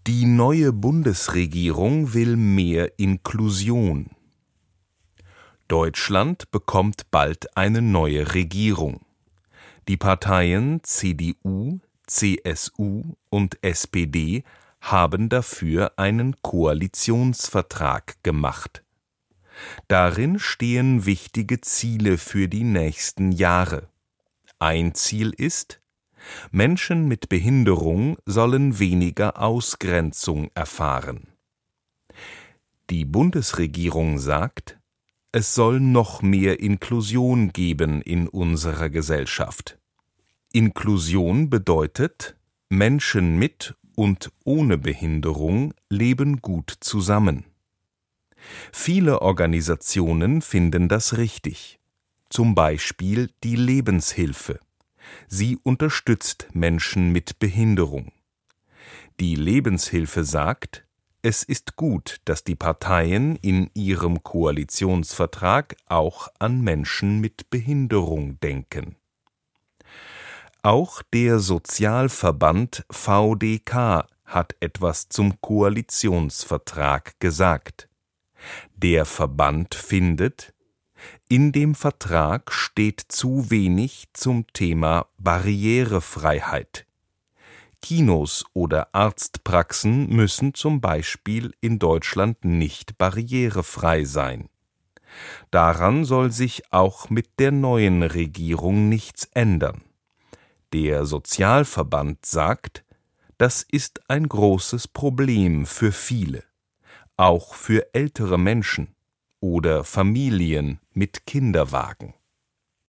Die neue Bundesregierung will mehr Inklusion. Deutschland bekommt bald eine neue Regierung. Die Parteien CDU, CSU und SPD haben dafür einen Koalitionsvertrag gemacht. Darin stehen wichtige Ziele für die nächsten Jahre. Ein Ziel ist: Menschen mit Behinderung sollen weniger Ausgrenzung erfahren. Die Bundesregierung sagt, es soll noch mehr Inklusion geben in unserer Gesellschaft. Inklusion bedeutet, Menschen mit und ohne Behinderung leben gut zusammen. Viele Organisationen finden das richtig, zum Beispiel die Lebenshilfe. Sie unterstützt Menschen mit Behinderung. Die Lebenshilfe sagt, es ist gut, dass die Parteien in ihrem Koalitionsvertrag auch an Menschen mit Behinderung denken. Auch der Sozialverband VDK hat etwas zum Koalitionsvertrag gesagt. Der Verband findet, in dem Vertrag steht zu wenig zum Thema Barrierefreiheit. Kinos oder Arztpraxen müssen zum Beispiel in Deutschland nicht barrierefrei sein. Daran soll sich auch mit der neuen Regierung nichts ändern. Der Sozialverband sagt, das ist ein großes Problem für viele, auch für ältere Menschen oder Familien mit Kinderwagen.